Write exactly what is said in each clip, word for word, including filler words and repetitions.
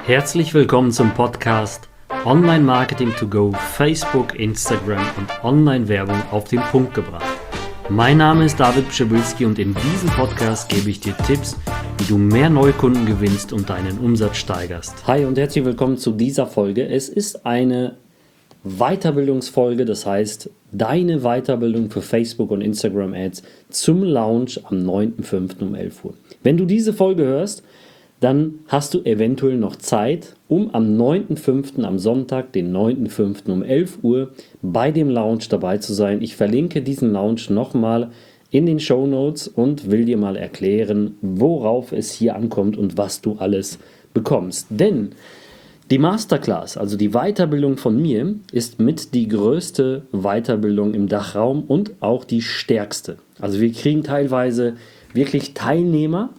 Herzlich willkommen zum Podcast Online Marketing to Go, Facebook, Instagram und Online-Werbung auf den Punkt gebracht. Mein Name ist David Pschibilski und in diesem Podcast gebe ich dir Tipps, wie du mehr Neukunden gewinnst und deinen Umsatz steigerst. Hi und herzlich willkommen zu dieser Folge. Es ist eine Weiterbildungsfolge, das heißt deine Weiterbildung für Facebook und Instagram Ads zum Launch am neunten fünften um elf Uhr. Wenn du diese Folge hörst, dann hast du eventuell noch Zeit, um am neunten fünften am Sonntag, den neunten fünften um elf Uhr bei dem Launch dabei zu sein. Ich verlinke diesen Launch nochmal in den Shownotes und will dir mal erklären, worauf es hier ankommt und was du alles bekommst. Denn die Masterclass, also die Weiterbildung von mir, ist mit die größte Weiterbildung im Dachraum und auch die stärkste. Also wir kriegen teilweise wirklich Teilnehmer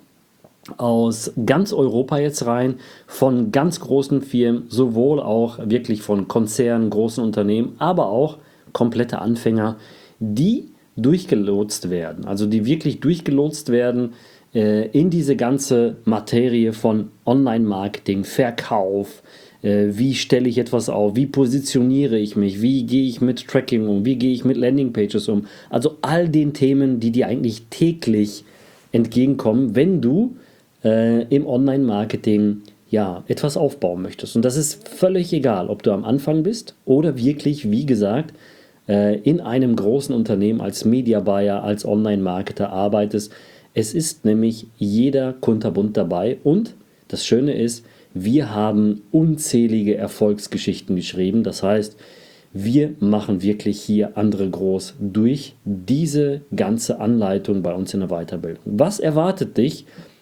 aus ganz Europa jetzt rein, von ganz großen Firmen, sowohl auch wirklich von Konzernen, großen Unternehmen, aber auch komplette Anfänger, die durchgelotst werden, also die wirklich durchgelotst werden äh, in diese ganze Materie von Online-Marketing, Verkauf, äh, wie stelle ich etwas auf, wie positioniere ich mich, wie gehe ich mit Tracking um, wie gehe ich mit Landingpages um, also all den Themen, die dir eigentlich täglich entgegenkommen, wenn du Äh, im Online-Marketing ja, etwas aufbauen möchtest. Und das ist völlig egal, ob du am Anfang bist oder wirklich, wie gesagt, äh, in einem großen Unternehmen als Media Buyer, als Online-Marketer arbeitest. Es ist nämlich jeder kunterbunt dabei und das Schöne ist, wir haben unzählige Erfolgsgeschichten geschrieben. Das heißt, wir machen wirklich hier andere groß durch diese ganze Anleitung bei uns in der Weiterbildung. Was erwartet dich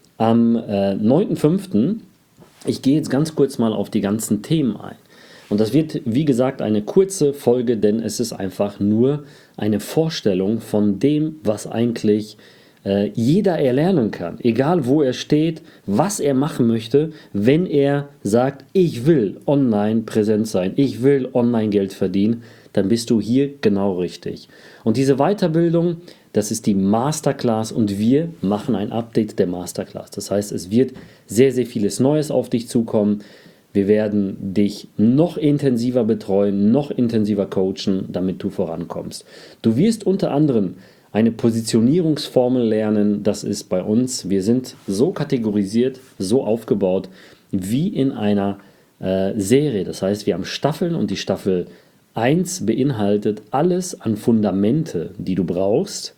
am äh, neunten fünften? Ich gehe jetzt ganz kurz mal auf die ganzen Themen ein. Und das wird, wie gesagt, eine kurze Folge, denn es ist einfach nur eine Vorstellung von dem, was eigentlich äh, jeder erlernen kann. Egal wo er steht, was er machen möchte, wenn er sagt, ich will online präsent sein, ich will online Geld verdienen, dann bist du hier genau richtig. Und diese Weiterbildung, das ist die Masterclass und wir machen ein Update der Masterclass. Das heißt, es wird sehr, sehr vieles Neues auf dich zukommen. Wir werden dich noch intensiver betreuen, noch intensiver coachen, damit du vorankommst. Du wirst unter anderem eine Positionierungsformel lernen. Das ist bei uns, wir sind so kategorisiert, so aufgebaut wie in einer äh, Serie. Das heißt, wir haben Staffeln und die Staffel eins beinhaltet alles an Fundamente, die du brauchst,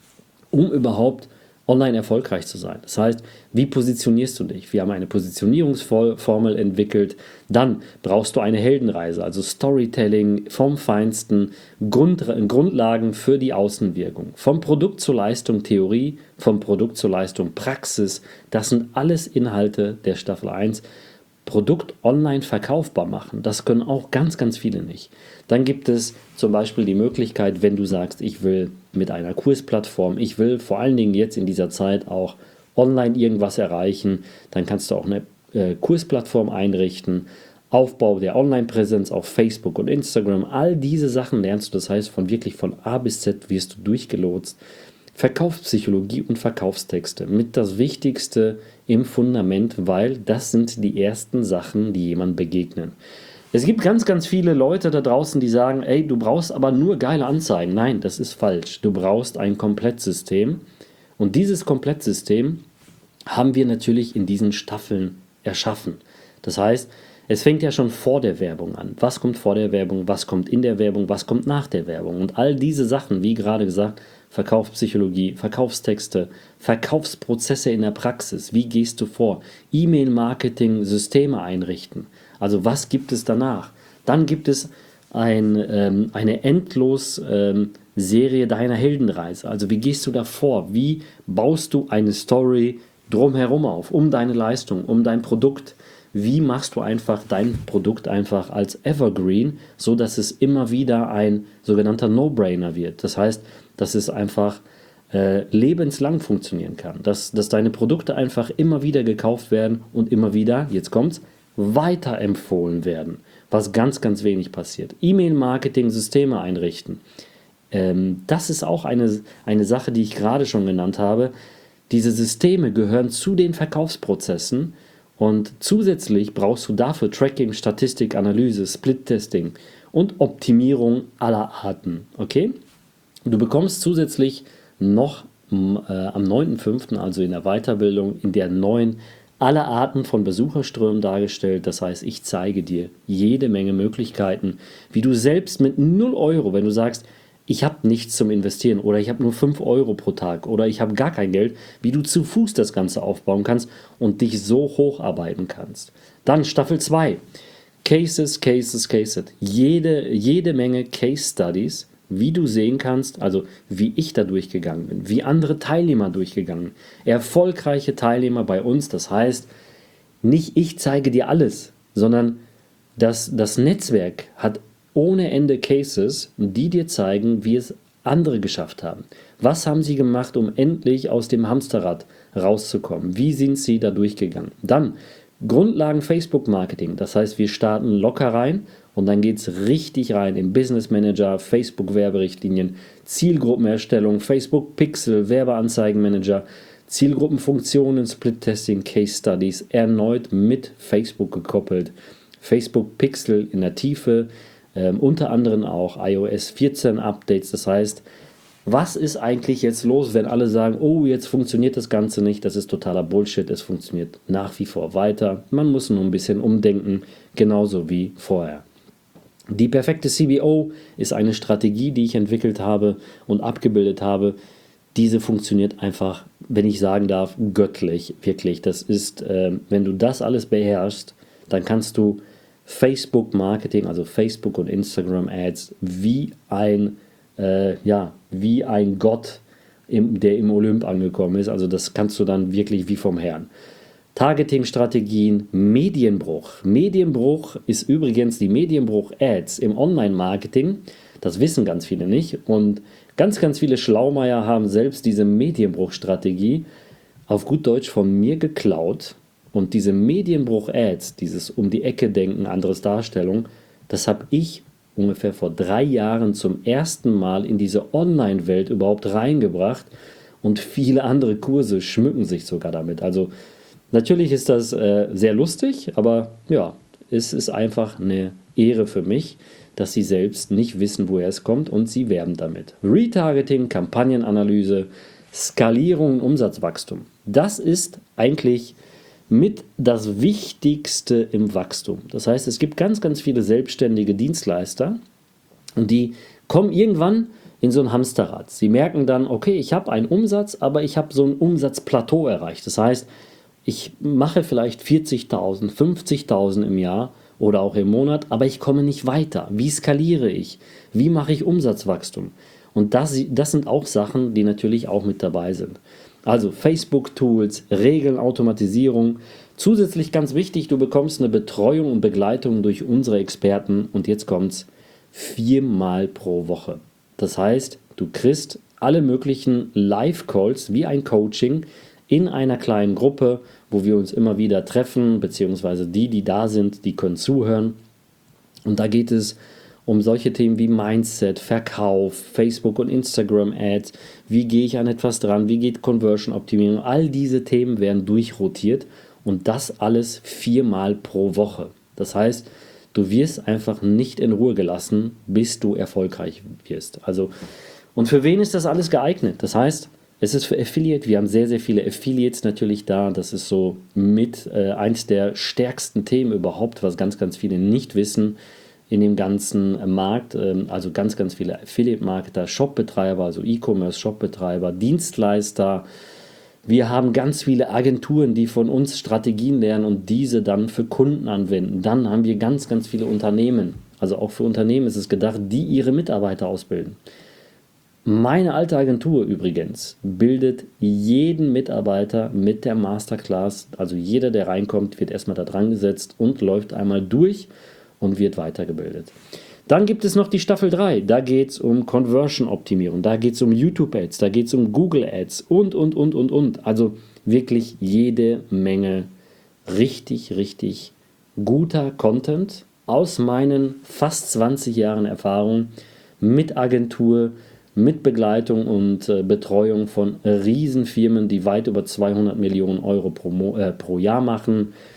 um überhaupt online erfolgreich zu sein. Das heißt, wie positionierst du dich? Wir haben eine Positionierungsformel entwickelt. Dann brauchst du eine Heldenreise, also Storytelling vom Feinsten, Grund, Grundlagen für die Außenwirkung. Vom Produkt zur Leistung Theorie, vom Produkt zur Leistung Praxis. Das sind alles Inhalte der Staffel eins. Produkt online verkaufbar machen. Das können auch ganz, ganz viele nicht. Dann gibt es zum Beispiel die Möglichkeit, wenn du sagst, ich will mit einer Kursplattform, ich will vor allen Dingen jetzt in dieser Zeit auch online irgendwas erreichen, dann kannst du auch eine äh, Kursplattform einrichten, Aufbau der Online-Präsenz auf Facebook und Instagram, all diese Sachen lernst du, das heißt von wirklich von A bis Z wirst du durchgelotst. Verkaufspsychologie und Verkaufstexte mit das Wichtigste im Fundament, weil das sind die ersten Sachen, die jemandem begegnen. Es gibt ganz, ganz viele Leute da draußen, die sagen, ey, du brauchst aber nur geile Anzeigen. Nein, das ist falsch. Du brauchst ein Komplettsystem und dieses Komplettsystem haben wir natürlich in diesen Staffeln erschaffen. Das heißt, es fängt ja schon vor der Werbung an. Was kommt vor der Werbung, was kommt in der Werbung, was kommt nach der Werbung? Und all diese Sachen, wie gerade gesagt, Verkaufspsychologie, Verkaufstexte, Verkaufsprozesse in der Praxis, wie gehst du vor? E-Mail-Marketing, Systeme einrichten. Also was gibt es danach? Dann gibt es ein, ähm, eine endlos ähm, Serie deiner Heldenreise. Also wie gehst du da vor? Wie baust du eine Story drumherum auf, um deine Leistung, um dein Produkt? Wie machst du einfach dein Produkt einfach als Evergreen, so dass es immer wieder ein sogenannter No-Brainer wird? Das heißt, dass es einfach äh, lebenslang funktionieren kann, dass, dass deine Produkte einfach immer wieder gekauft werden und immer wieder, jetzt kommt's, weiterempfohlen werden, was ganz, ganz wenig passiert. E-Mail-Marketing, Systeme einrichten. Ähm, das ist auch eine, eine Sache, die ich gerade schon genannt habe. Diese Systeme gehören zu den Verkaufsprozessen Und zusätzlich brauchst du dafür Tracking, Statistik, Analyse, Split-Testing und Optimierung aller Arten. Okay? Du bekommst zusätzlich noch äh, am neunten fünften, also in der Weiterbildung, in der neuen alle Arten von Besucherströmen dargestellt. Das heißt, ich zeige dir jede Menge Möglichkeiten, wie du selbst mit null Euro, wenn du sagst, ich habe nichts zum Investieren oder ich habe nur fünf Euro pro Tag oder ich habe gar kein Geld, wie du zu Fuß das Ganze aufbauen kannst und dich so hocharbeiten kannst. Dann Staffel zwei. Cases, Cases, Cases. Jede, jede Menge Case Studies, wie du sehen kannst, also wie ich da durchgegangen bin, wie andere Teilnehmer durchgegangen sind. Erfolgreiche Teilnehmer bei uns, das heißt, nicht ich zeige dir alles, sondern das, das Netzwerk hat ohne Ende Cases, die dir zeigen, wie es andere geschafft haben. Was haben sie gemacht, um endlich aus dem Hamsterrad rauszukommen? Wie sind sie da durchgegangen? Dann Grundlagen Facebook-Marketing, das heißt, wir starten locker rein und dann geht es richtig rein in Business Manager, Facebook-Werberichtlinien, Zielgruppenerstellung, Facebook-Pixel, Werbeanzeigenmanager, Zielgruppenfunktionen, Split-Testing, Case Studies, erneut mit Facebook gekoppelt, Facebook-Pixel in der Tiefe, ähm, unter anderem auch i O S vierzehn Updates, das heißt, was ist eigentlich jetzt los, wenn alle sagen, oh, jetzt funktioniert das Ganze nicht, das ist totaler Bullshit, es funktioniert nach wie vor weiter, man muss nur ein bisschen umdenken, genauso wie vorher. Die perfekte C B O ist eine Strategie, die ich entwickelt habe und abgebildet habe. Diese funktioniert einfach, wenn ich sagen darf, göttlich, wirklich. Das ist, äh, wenn du das alles beherrschst, dann kannst du Facebook-Marketing, also Facebook und Instagram-Ads, wie ein, äh, ja, wie ein Gott, im, der im Olymp angekommen ist. Also das kannst du dann wirklich wie vom Herrn. Targeting-Strategien, Medienbruch. Medienbruch ist übrigens die Medienbruch-Ads im Online-Marketing. Das wissen ganz viele nicht. Und ganz, ganz viele Schlaumeier haben selbst diese Medienbruch-Strategie auf gut Deutsch von mir geklaut. Und diese Medienbruch-Ads, dieses um die Ecke denken, anderes Darstellung, das habe ich ungefähr vor drei Jahren zum ersten Mal in diese Online-Welt überhaupt reingebracht. Und viele andere Kurse schmücken sich sogar damit. Also natürlich ist das äh, sehr lustig, aber ja, es ist einfach eine Ehre für mich, dass sie selbst nicht wissen, woher es kommt und sie werben damit. Retargeting, Kampagnenanalyse, Skalierung und Umsatzwachstum. Das ist eigentlich mit das Wichtigste im Wachstum. Das heißt, es gibt ganz, ganz viele selbstständige Dienstleister und die kommen irgendwann in so ein Hamsterrad. Sie merken dann, okay, ich habe einen Umsatz, aber ich habe so ein Umsatzplateau erreicht. Das heißt, ich mache vielleicht vierzigtausend, fünfzigtausend im Jahr oder auch im Monat, aber ich komme nicht weiter. Wie skaliere ich? Wie mache ich Umsatzwachstum? Und das, das sind auch Sachen, die natürlich auch mit dabei sind. Also Facebook-Tools, Regeln, Automatisierung. Zusätzlich ganz wichtig, du bekommst eine Betreuung und Begleitung durch unsere Experten und jetzt kommt's viermal pro Woche. Das heißt, du kriegst alle möglichen Live-Calls wie ein Coaching in einer kleinen Gruppe, wo wir uns immer wieder treffen, beziehungsweise die, die da sind, die können zuhören. Und da geht es um solche Themen wie Mindset, Verkauf, Facebook und Instagram Ads, wie gehe ich an etwas dran, wie geht Conversion-Optimierung, all diese Themen werden durchrotiert und das alles viermal pro Woche. Das heißt, du wirst einfach nicht in Ruhe gelassen, bis du erfolgreich wirst. Also, und für wen ist das alles geeignet? Das heißt, es ist für Affiliate, wir haben sehr, sehr viele Affiliates natürlich da, das ist so mit äh, eins der stärksten Themen überhaupt, was ganz, ganz viele nicht wissen in dem ganzen Markt, ähm, also ganz, ganz viele Affiliate-Marketer, Shopbetreiber, also E-Commerce-Shopbetreiber, Dienstleister. Wir haben ganz viele Agenturen, die von uns Strategien lernen und diese dann für Kunden anwenden. Dann haben wir ganz, ganz viele Unternehmen, also auch für Unternehmen ist es gedacht, die ihre Mitarbeiter ausbilden. Meine alte Agentur übrigens bildet jeden Mitarbeiter mit der Masterclass, also jeder, der reinkommt, wird erstmal da dran gesetzt und läuft einmal durch und wird weitergebildet. Dann gibt es noch die Staffel drei, da geht es um Conversion-Optimierung, da geht es um YouTube-Ads, da geht es um Google-Ads und, und, und, und, und. Also wirklich jede Menge richtig, richtig guter Content aus meinen fast zwanzig Jahren Erfahrung mit Agentur, mit Begleitung und äh, Betreuung von Riesenfirmen, die weit über zweihundert Millionen Euro pro, Mo- äh, pro Jahr machen.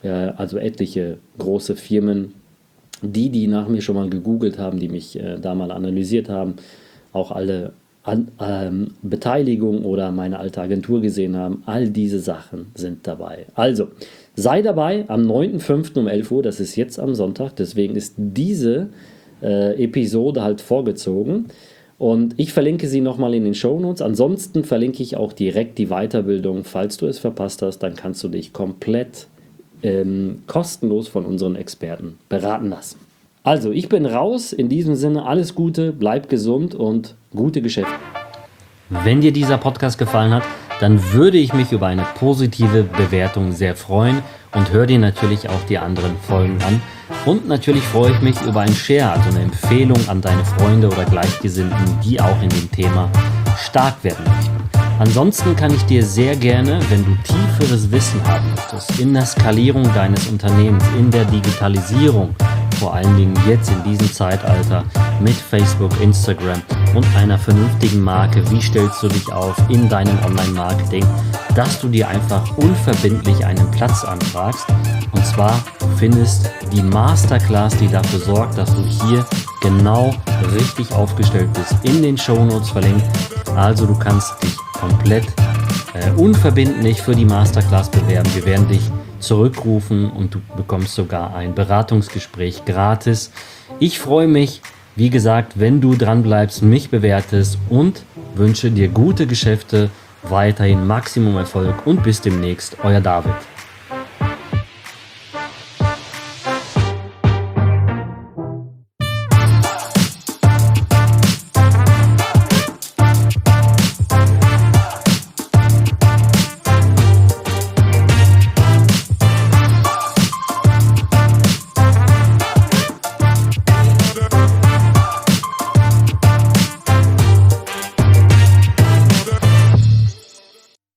äh, also etliche große Firmen, die, die nach mir schon mal gegoogelt haben, die mich äh, da mal analysiert haben, auch alle An, ähm, Beteiligung oder meine alte Agentur gesehen haben, all diese Sachen sind dabei. Also, sei dabei am neunten fünften um elf Uhr, das ist jetzt am Sonntag, deswegen ist diese äh, Episode halt vorgezogen und ich verlinke sie nochmal in den Shownotes. Ansonsten verlinke ich auch direkt die Weiterbildung, falls du es verpasst hast, dann kannst du dich komplett ähm, kostenlos von unseren Experten beraten lassen. Also, ich bin raus. In diesem Sinne, alles Gute, bleib gesund und gute Geschäfte. Wenn dir dieser Podcast gefallen hat, dann würde ich mich über eine positive Bewertung sehr freuen und hör dir natürlich auch die anderen Folgen an. Und natürlich freue ich mich über ein Share, also eine Empfehlung an deine Freunde oder Gleichgesinnten, die auch in dem Thema stark werden möchten. Ansonsten kann ich dir sehr gerne, wenn du tieferes Wissen haben möchtest, in der Skalierung deines Unternehmens, in der Digitalisierung, vor allen Dingen jetzt in diesem Zeitalter mit Facebook, Instagram und einer vernünftigen Marke, wie stellst du dich auf in deinem Online-Marketing, dass du dir einfach unverbindlich einen Platz anfragst. Und zwar findest die Masterclass, die dafür sorgt, dass du hier genau richtig aufgestellt bist, in den Shownotes verlinkt. Also du kannst dich komplett äh, unverbindlich für die Masterclass bewerben. Wir werden dich zurückrufen und du bekommst sogar ein Beratungsgespräch gratis. Ich freue mich, wie gesagt, wenn du dran bleibst, mich bewertest und wünsche dir gute Geschäfte, weiterhin Maximum Erfolg und bis demnächst, euer David.